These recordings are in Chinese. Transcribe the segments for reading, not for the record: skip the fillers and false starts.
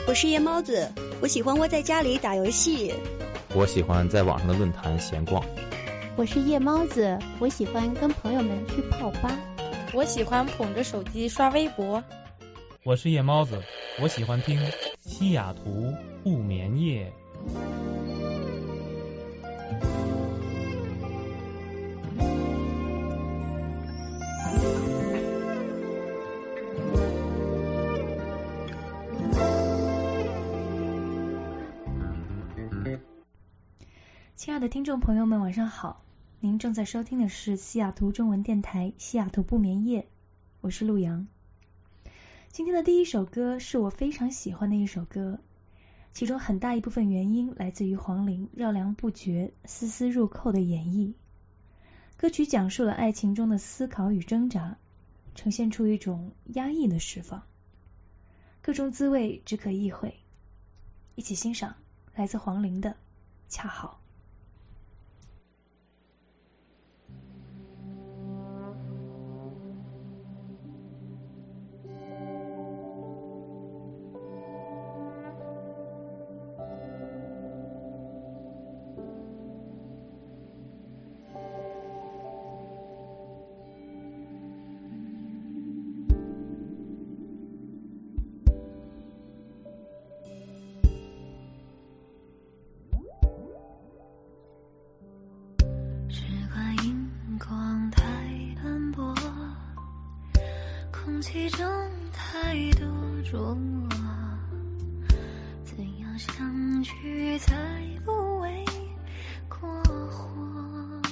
我是夜猫子，我喜欢窝在家里打游戏。 我喜欢在网上的论坛闲逛。 我是夜猫子，我喜欢跟朋友们去泡吧。 我喜欢捧着手机刷微博。 我是夜猫子，我喜欢听西雅图不眠夜。 亲爱的听众朋友们，晚上好！您正在收听的是西雅图中文电台西雅图不眠夜，我是陆阳。今天的第一首歌是我非常喜欢的一首歌，其中很大一部分原因来自于黄龄绕梁不绝、丝丝入扣的演绎。歌曲讲述了爱情中的思考与挣扎，呈现出一种压抑的释放，各种滋味只可意会。一起欣赏来自黄龄的《恰好》。 空气中太多琢磨，怎样相聚才不为过火？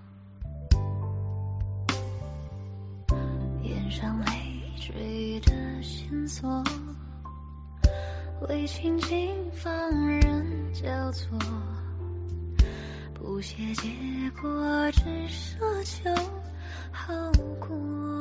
眼上累赘的线索，为情景放任交错，不屑结果，只奢求好过。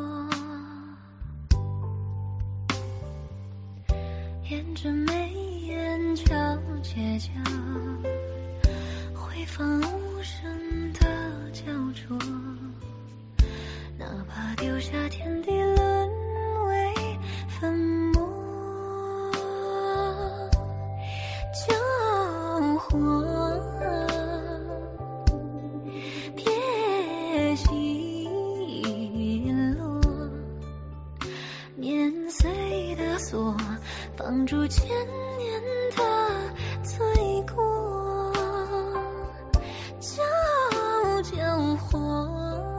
沿着眉眼角街角，回放无声的焦灼，哪怕丢下天地沦为粉末。救火，别起落，年岁的锁放逐千年的罪过，救火，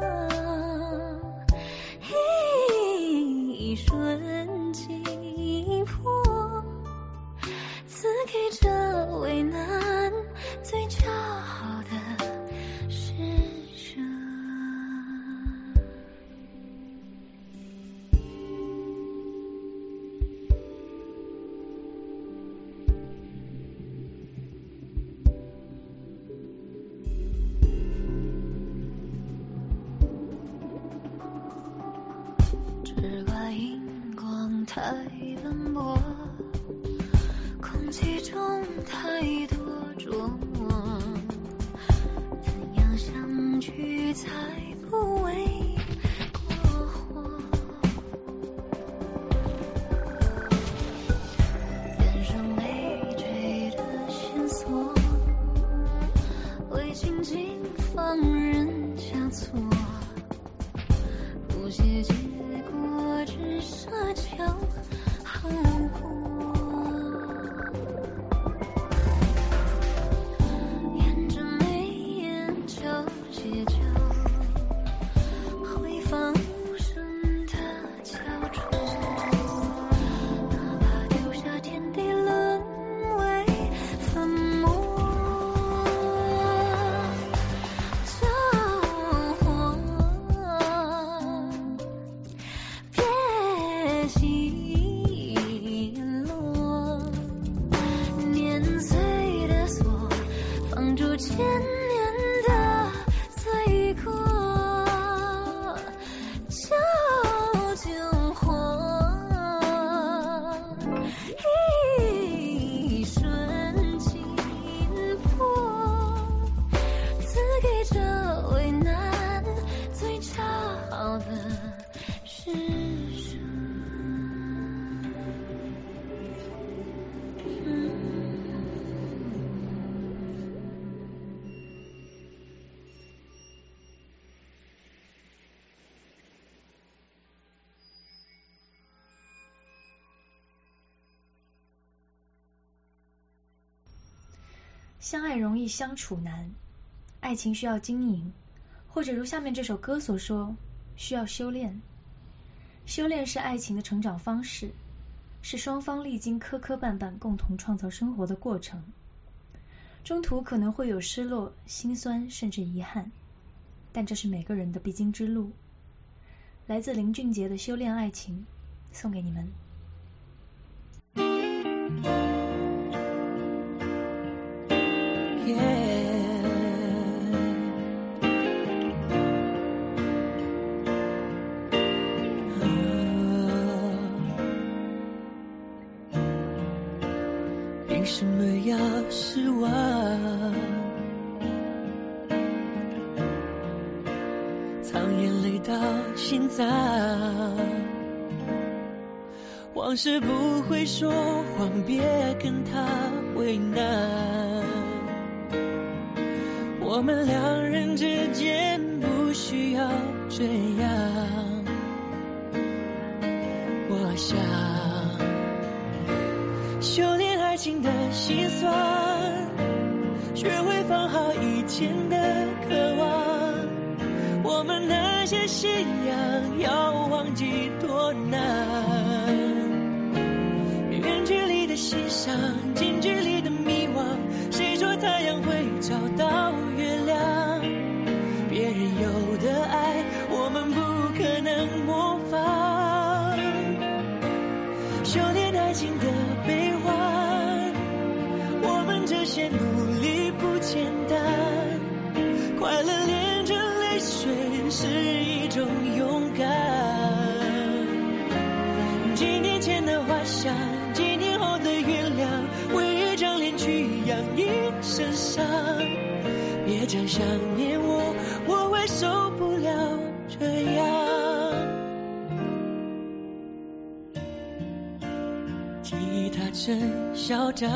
一瞬即破，赐给这为难最恰好的施舍。只怪荧光太斑驳，空气中太多琢磨，怎样相聚才不为过火？眼上累赘的线索，为情景放任交错，不屑结果，只奢求好过。沿着眉眼角街角， 相爱容易相处难，爱情需要经营，或者如下面这首歌所说，需要修炼。修炼是爱情的成长方式，是双方历经磕磕绊绊共同创造生活的过程，中途可能会有失落、心酸甚至遗憾，但这是每个人的必经之路。来自林俊杰的《修炼爱情》送给你们。 凭什么要失望？藏眼泪到心脏，往事不会说谎，别跟他为难。我们两人之间不需要这样。我想修炼爱情的心酸，学会放好以前的渴望。我们那些信仰要忘记多难，远距离的欣赏，近距离的迷惘。谁说太阳会找到月亮？别人有的爱，我们不可能模仿。修炼爱情的悲欢，我们这些努力不简单。快乐连着泪水是一种勇敢。几年前的花香，几年后的原谅，为一张脸去养一身伤。别再想念我，我会受不了这样。吉他真嚣张，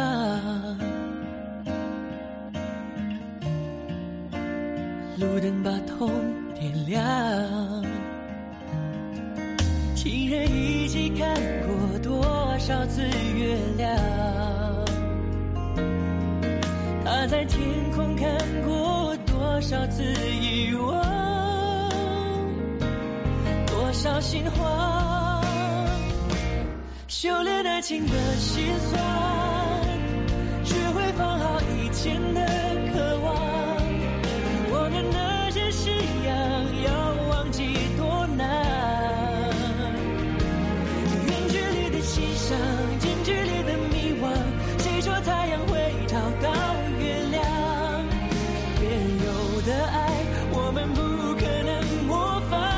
路灯把痛点亮，情人一起看过多少次月亮，他在天空看过多少次遗忘，多少心慌。修炼爱情的心酸，学会放好以前的渴望。我们那些信仰要忘记多难，远距离的欣赏，近距离的迷惘。谁说太阳会找到月亮？别人有的爱，我们不可能模仿。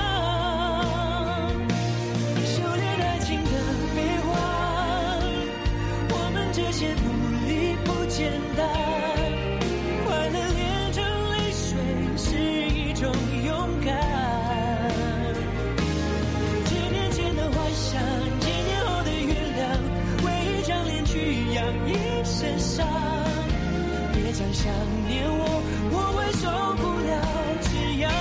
修炼爱情的悲欢，我们这些努力不简单。快乐连着泪水是一种勇敢。几年前的幻想，几年后的原谅，为一张脸去养一身伤。别再想念我，我会受不了这样。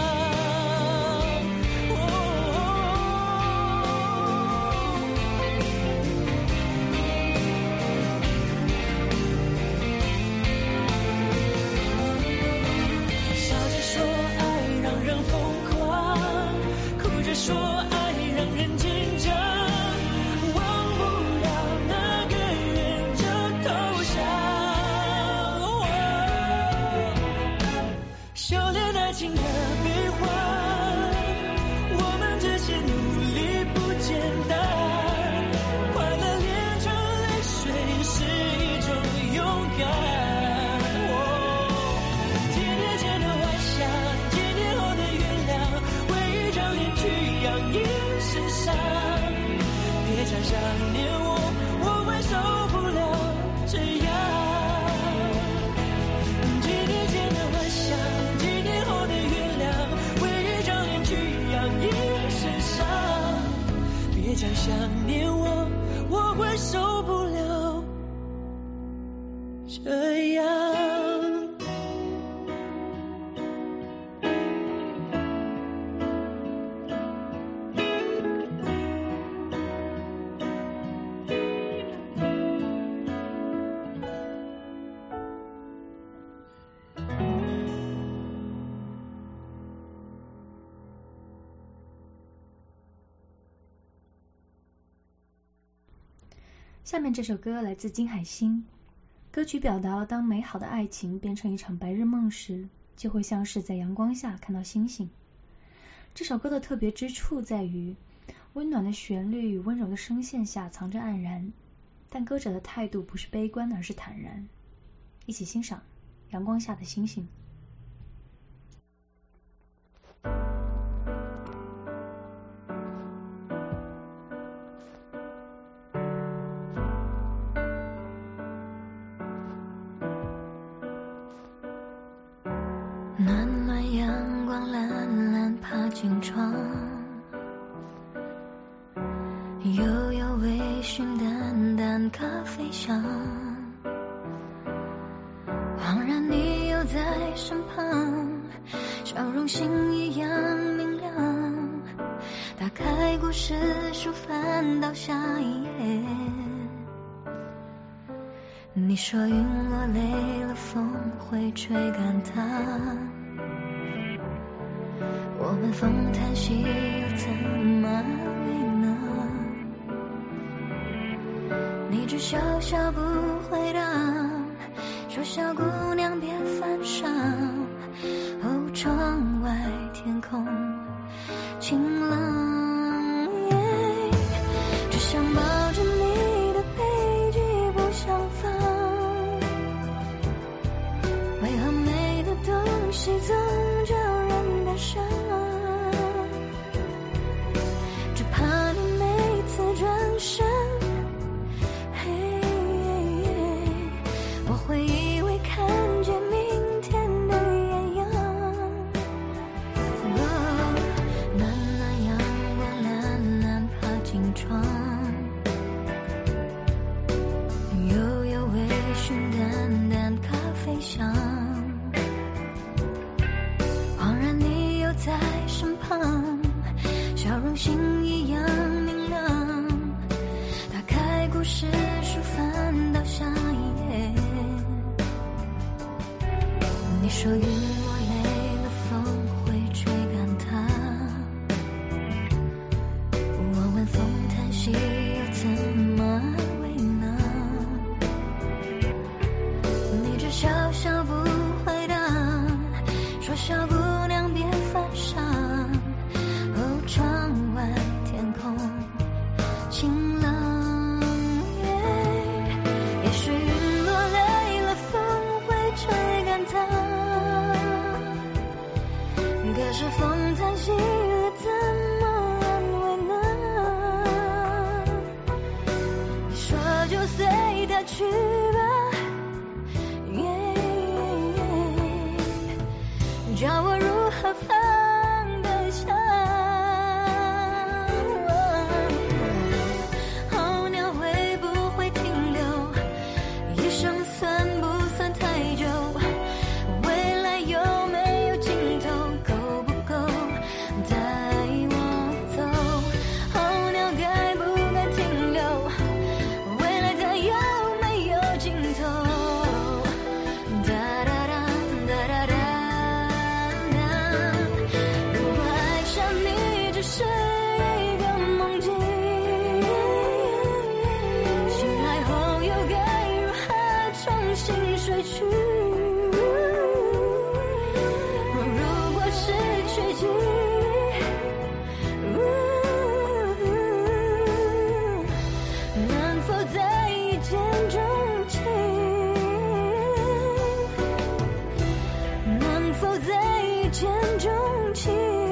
笑着说爱让人疯狂，哭着说爱让人紧张，忘不了那个人就投降。 下面这首歌来自金海心，歌曲表达了当美好的爱情变成一场白日梦时，就会像是在阳光下看到星星。这首歌的特别之处在于，温暖的旋律与温柔的声线下藏着黯然，但歌者的态度不是悲观，而是坦然。一起欣赏阳光下的星星。 暖暖阳光懒懒爬进窗，悠悠微醺淡淡咖啡香，恍然你又在身旁，笑容星一样明亮。打开故事书翻到下一页，你说云落累了风会吹干它，我们风叹息又怎么安慰呢？你只笑笑不回答，说小姑娘别犯傻。哦，窗外天空晴朗，只想抱着你的背脊不想放。为何美的东西总叫人感伤？只怕你每次转身，我会以为看见明天的艳阳。暖暖阳光懒懒爬进窗，悠悠微醺淡淡咖啡香，恍然你又在身旁，笑容星一样明亮。打开故事书翻到下一页，你说云落累了风会吹干它，我问风叹息又怎么安慰呢？你只笑笑不回答，说小姑娘别犯傻。哦，窗外天空晴朗，也许云落累了风会吹干它，可是风叹息了怎么安慰呢？你说就随它去吧，叫我如何放得下？候鸟会不会停留？一生算不算太久？未来有没有尽头？够不够带我走？候鸟该不该停留？未来它有没有尽头？哒哒哒哒哒哒。是一个梦境，醒来后又该如何重新睡去？如果失去记忆，能否再一见钟情？能否再一见钟情？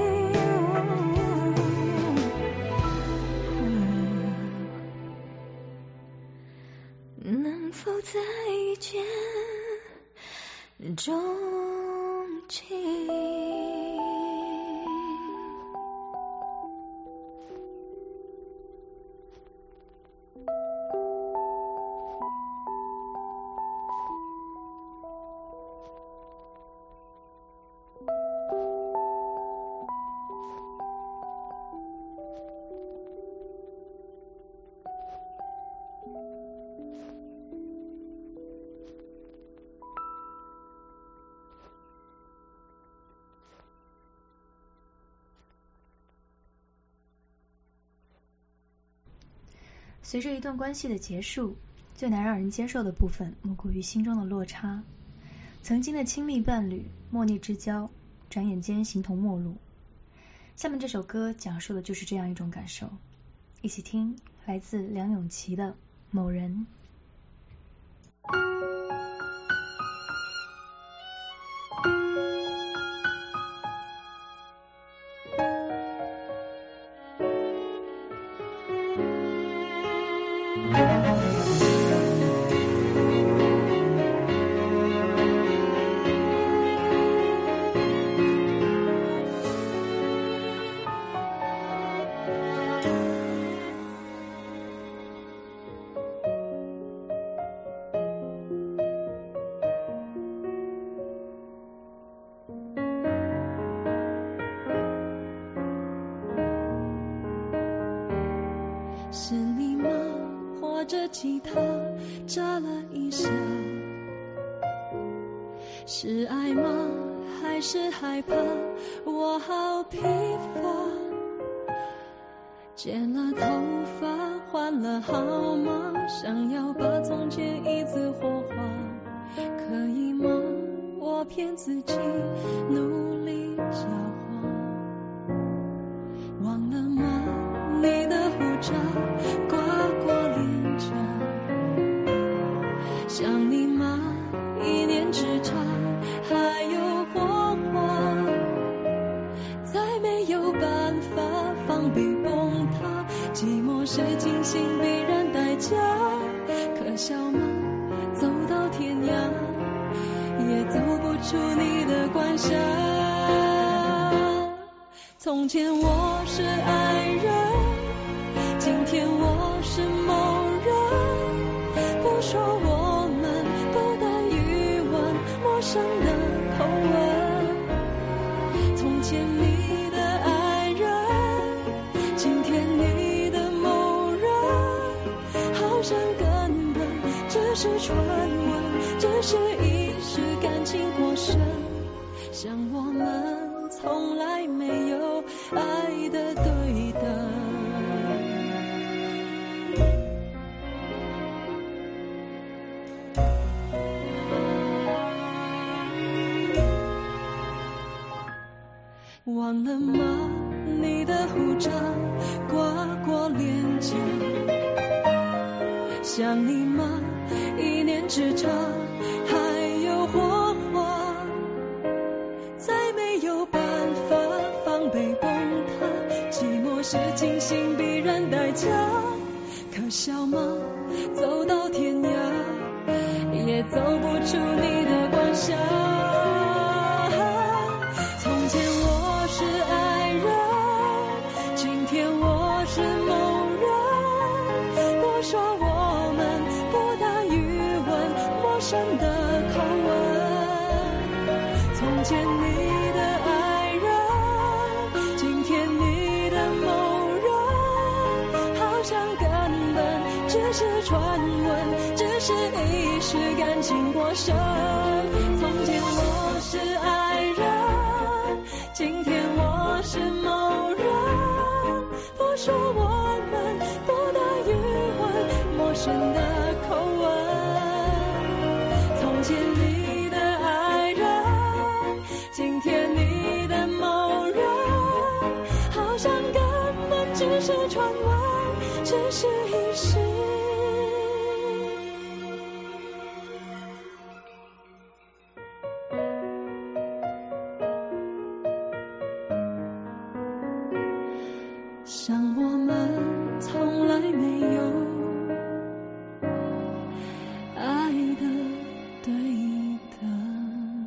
能否再见钟情？ 随着一段关系的结束，最难让人接受的部分莫过于心中的落差。曾经的亲密伴侣，莫逆之交，转眼间形同陌路。下面这首歌讲述的就是这样一种感受，一起听，来自梁咏琪的《某人》。 是你吗？或者其他眨了一下，是爱吗？还是害怕？我好疲乏，剪了头发，换了号码，想要把从前一次火化，可以吗？我骗自己，努力狡猾，忘了吗？你的胡渣刮过脸颊，想你吗？一念之差，还有火花，再没有办法防备崩塌，寂寞是精心必然代价，可笑吗？走到天涯，也走不出你的管辖。从前我是爱人，今天我是某人，不说我们，不带余温，陌生的口吻。从前你的爱人，今天你的某人，好像根本只是传闻，只是一时感情过深，像我们从来没有爱的对等。忘了吗？你的胡渣刮过脸颊，想你吗？一念之差，还有火花，再没有办法防备崩塌，寂寞是精心必然代价，可笑吗？走到天涯，也走不出你的管辖。从前我是爱人，今天我是某人，不说我们，不打余温，陌生的口吻。从前你的爱人，今天你的某人，好像根本只是传闻，只是一时感情过深。从前我是爱人，今天我是某人，不说我们，不打余温，陌生的口吻。从前你的爱人，今天你的某人，好像根本只是传闻，只是一时。像我们从来没有爱的对等。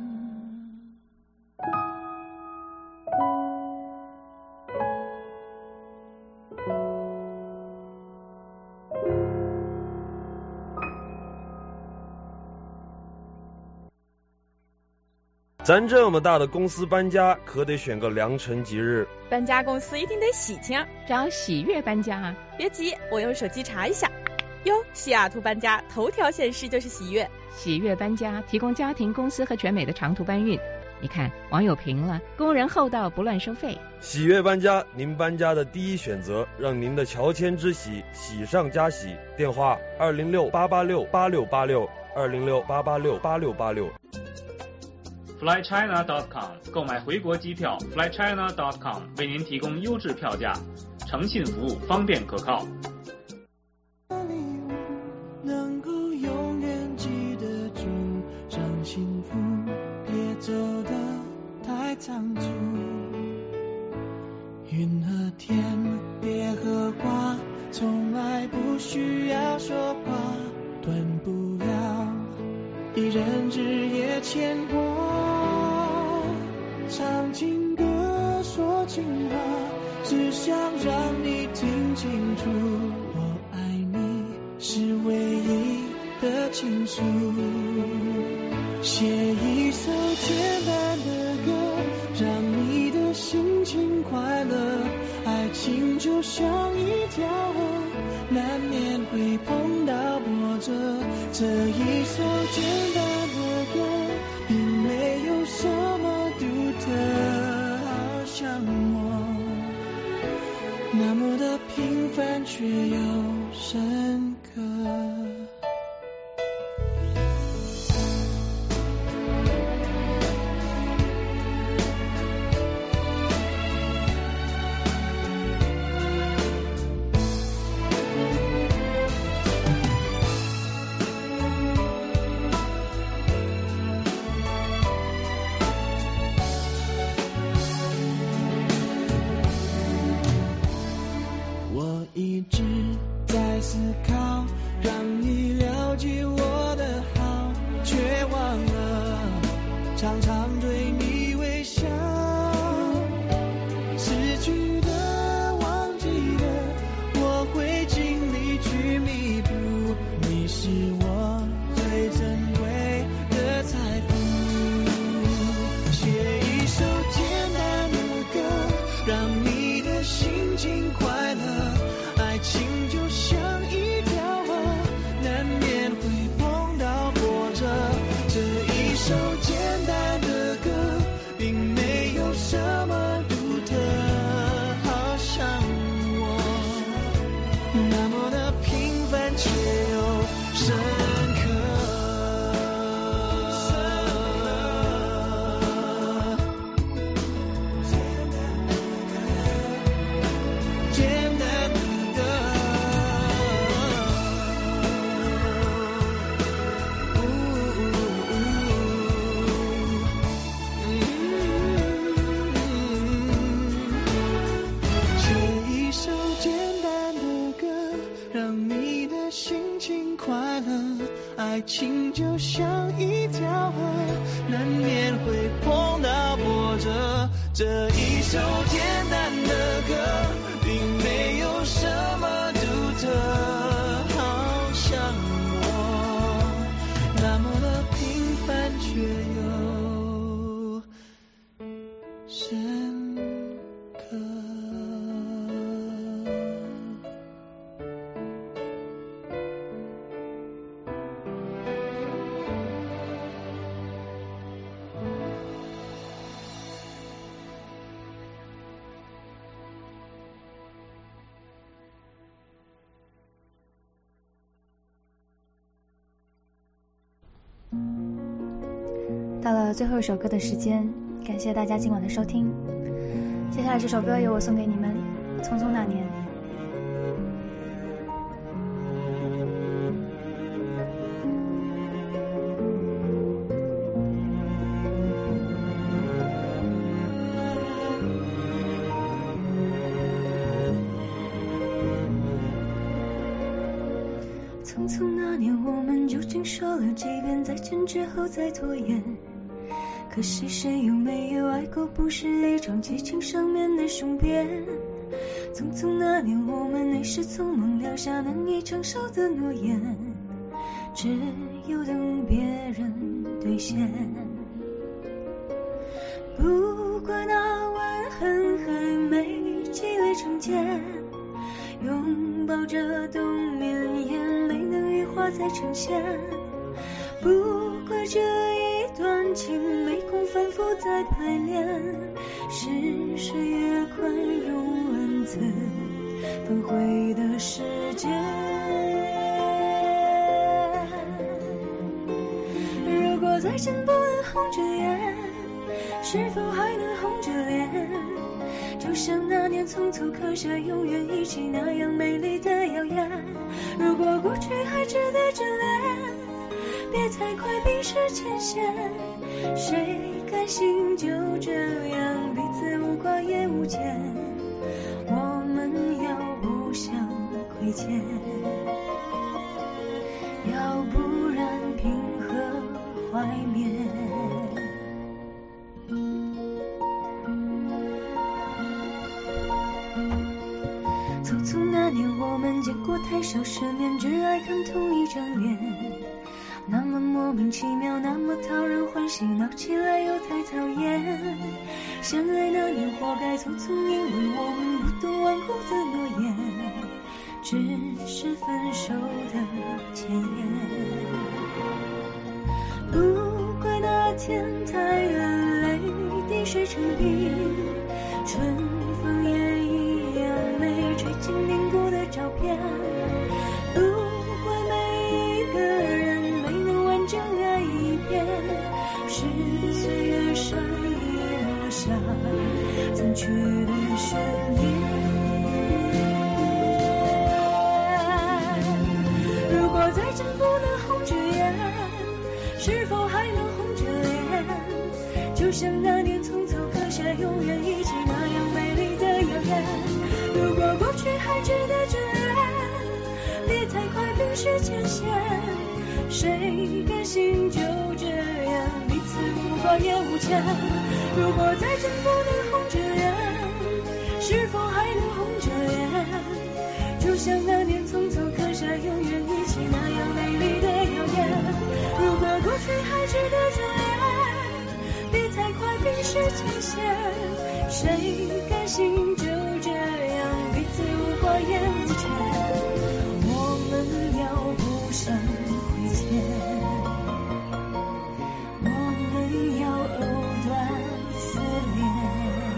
咱这么大的公司搬家，可得选个良辰吉日。 搬家公司一定得喜庆， 找喜悦搬家啊！ 别急，我用手机查一下。哟，西雅图搬家头条显示就是喜悦。 喜悦搬家提供家庭、公司和全美的长途搬运， 你看，网友评了，工人厚道，不乱收费。 喜悦搬家，您搬家的第一选择，让您的乔迁之喜喜上加喜。电话206-886-8686，206-886-8686。 flychina.com 购买回国机票 flychina.com 为您提供优质票价，诚信服务，方便可靠。 能够永远记得住，让幸福别走得太仓促。云和天别和挂，从来不需要说话，断不了一人日夜牵挂。唱情歌说情话，只想让你听清楚，我爱你是唯一的倾诉。写一首简单的歌，让你的心情快乐。爱情就像一条河，难免会碰到波折。这一首简单的歌，并没有什么独特，好像我那么的平凡却又深刻。一直在思考，让你了解我的好，却忘了常常对你微笑。失去的忘记的，我会尽力去弥补。你是我最珍贵的财富。写一首简单的歌，让你的心情快乐。爱情就像一条河，难免会碰到波折。这一首简单的歌，并没有什么独特，好像我那么的平凡却又深刻。爱情就像一条河，难免会碰到波折。这一首简单的歌，并没有什么独特，好像我那么的平凡却又深刻。 到了最后一首歌的时间，感谢大家今晚的收听。接下来这首歌由我送给你们，《匆匆那年》。 匆匆那年，我们究竟说了几遍再见之后再拖延？可是谁又没有爱过？不是一场激情上面的雄辩。匆匆那年，我们那时匆忙撂下难以承受的诺言，只有等别人兑现。不怪那吻痕还没积累成茧，拥抱着冬眠，眼没能羽化再呈现。 不怪这一段情没空反复再排练，是谁越宽容文字焚毁的世界。如果再见不能红着眼，是否还能红着脸？就像那年匆促刻下永远一起那样美丽的谣言。如果过去还值得眷恋，别太快冰释前嫌。谁甘心就这样彼此无挂也无牵？我们要互相亏欠，要不然凭何怀缅？匆匆那年我们见过太少世面，只爱看同一张脸，那么莫名其妙，那么讨人欢喜，闹起来又太讨厌。相爱那年活该匆匆，因为我们不懂顽固的诺言，只是分手的前言。不怪那天太远，泪滴水成冰，春风也一样美，吹进凝固的照片。不怪每一个人没能完整爱一遍，是岁月上遗落下残缺的悬念。如果再见不能红着眼，是否还能红着脸？就像那年匆匆刻下永远一起那样美丽的谣言。如果过去还值得眷恋，别太快冰释前嫌。谁甘心就这样彼此无挂也无牵？如果再见不能红着眼，是否还能红着脸？就像那年匆匆刻下永远一起那样美丽的谣言。如果过去还值得眷恋，别太快冰释前嫌。谁甘心就这样彼此无挂也无牵？我们要互相亏欠，我们要藕断丝连。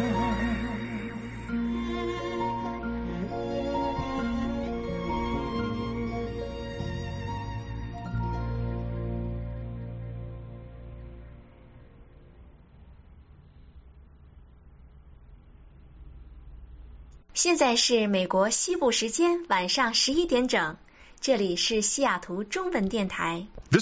现在是美国西部时间晚上11点整，这里是西雅图中文电台。